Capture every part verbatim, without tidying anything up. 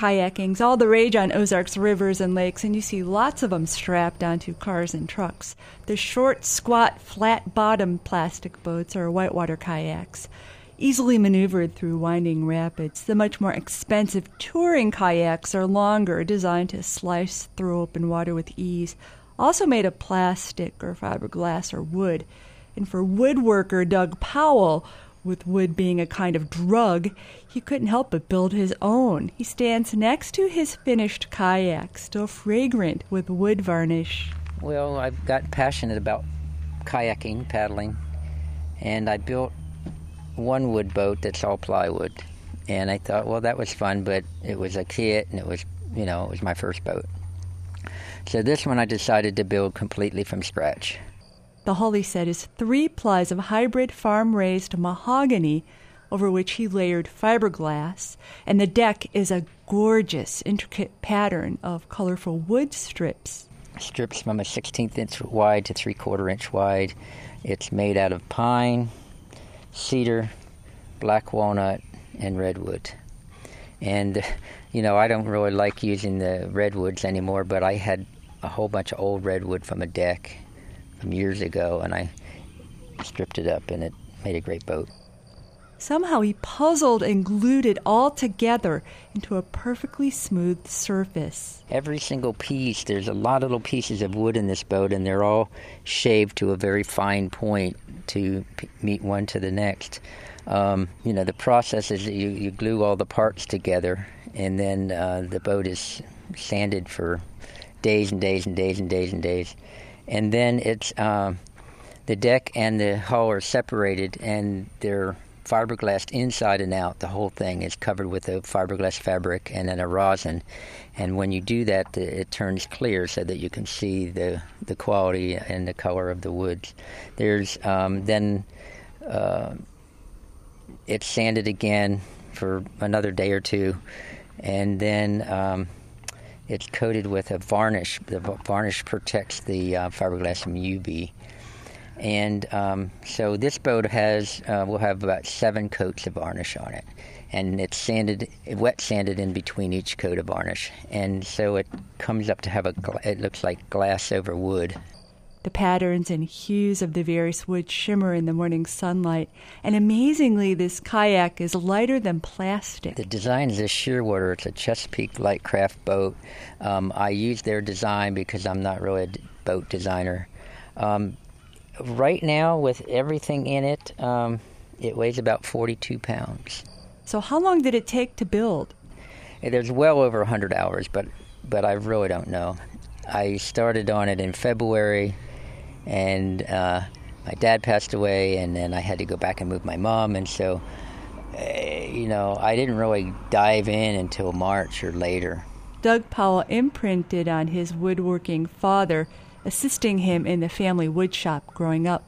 kayaking's all the rage on Ozark's rivers and lakes, and you see lots of them strapped onto cars and trucks. The short, squat, flat-bottomed plastic boats are whitewater kayaks, easily maneuvered through winding rapids. The much more expensive touring kayaks are longer, designed to slice through open water with ease, also made of plastic or fiberglass or wood. And for woodworker Doug Powell, with wood being a kind of drug, he couldn't help but build his own. He stands next to his finished kayak, still fragrant with wood varnish. Well, I've got passionate about kayaking, paddling, and I built one wood boat that's all plywood. And I thought, well, that was fun, but it was a kit, and it was, you know, it was my first boat. So this one I decided to build completely from scratch. The hull, he said, is three plies of hybrid farm-raised mahogany over which he layered fiberglass, and the deck is a gorgeous, intricate pattern of colorful wood strips. Strips from a sixteenth inch wide to three-quarter inch wide. It's made out of pine, cedar, black walnut, and redwood. And, you know, I don't really like using the redwoods anymore, but I had a whole bunch of old redwood from a deck from years ago, and I stripped it up, and it made a great boat. Somehow he puzzled and glued it all together into a perfectly smooth surface. Every single piece, there's a lot of little pieces of wood in this boat, and they're all shaved to a very fine point to p- meet one to the next. Um, you know, the process is that you, you glue all the parts together, and then uh, the boat is sanded for days and days and days and days and days. And then it's um, the deck and the hull are separated, and they're fiberglassed inside and out. The whole thing is covered with a fiberglass fabric and then a rosin. And when you do that, it turns clear so that you can see the, the quality and the color of the woods. There's um, then uh, it's sanded again for another day or two, and then um, it's coated with a varnish. The varnish protects the uh, fiberglass from U V. And um, so this boat has, uh, will have about seven coats of varnish on it. And it's sanded, wet sanded in between each coat of varnish. And so it comes up to have a, it looks like glass over wood. The patterns and hues of the various woods shimmer in the morning sunlight. And amazingly, this kayak is lighter than plastic. The design is a Shearwater. It's a Chesapeake Lightcraft boat. Um, I use their design because I'm not really a boat designer. Um, right now, with everything in it, um, it weighs about forty-two pounds. So how long did it take to build? There's well over one hundred hours, but, but I really don't know. I started on it in February, and uh, my dad passed away, and then I had to go back and move my mom, and so, uh, you know, I didn't really dive in until March or later. Doug Powell imprinted on his woodworking father, assisting him in the family woodshop growing up.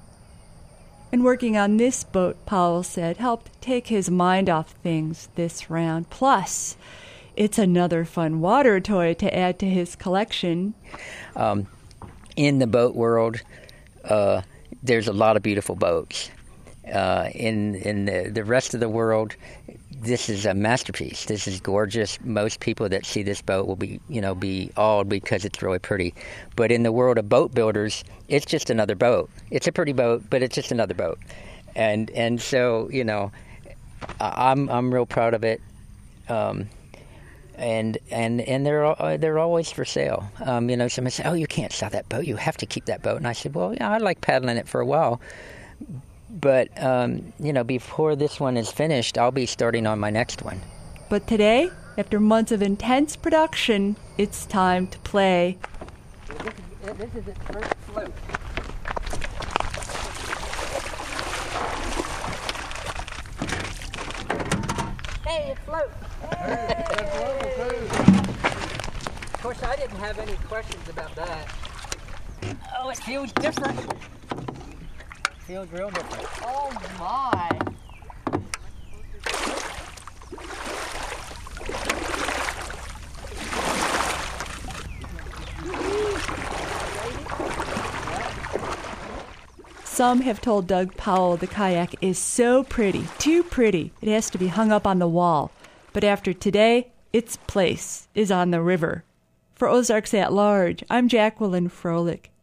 And working on this boat, Powell said, helped take his mind off things this round. Plus, it's another fun water toy to add to his collection. Um, in the boat world, uh, there's a lot of beautiful boats. Uh, in in the, the rest of the world, this is a masterpiece. This is gorgeous. Most people that see this boat will be, you know, be awed because it's really pretty. But in the world of boat builders, it's just another boat. It's a pretty boat, but it's just another boat. And and so, you know, I'm I'm real proud of it. Um, and and and they're uh, they're always for sale. Um, you know, someone said, "Oh, you can't sell that boat. You have to keep that boat." And I said, "Well, yeah, I like paddling it for a while." But, um, you know, before this one is finished, I'll be starting on my next one. But today, after months of intense production, it's time to play. This is, this is its first float. Hey, it floats! Hey. Of course, I didn't have any questions about that. Oh, it feels different. Feels real different. Oh my. Some have told Doug Powell the kayak is so pretty, too pretty, it has to be hung up on the wall. But after today, its place is on the river. For Ozarks at Large, I'm Jacqueline Froelich.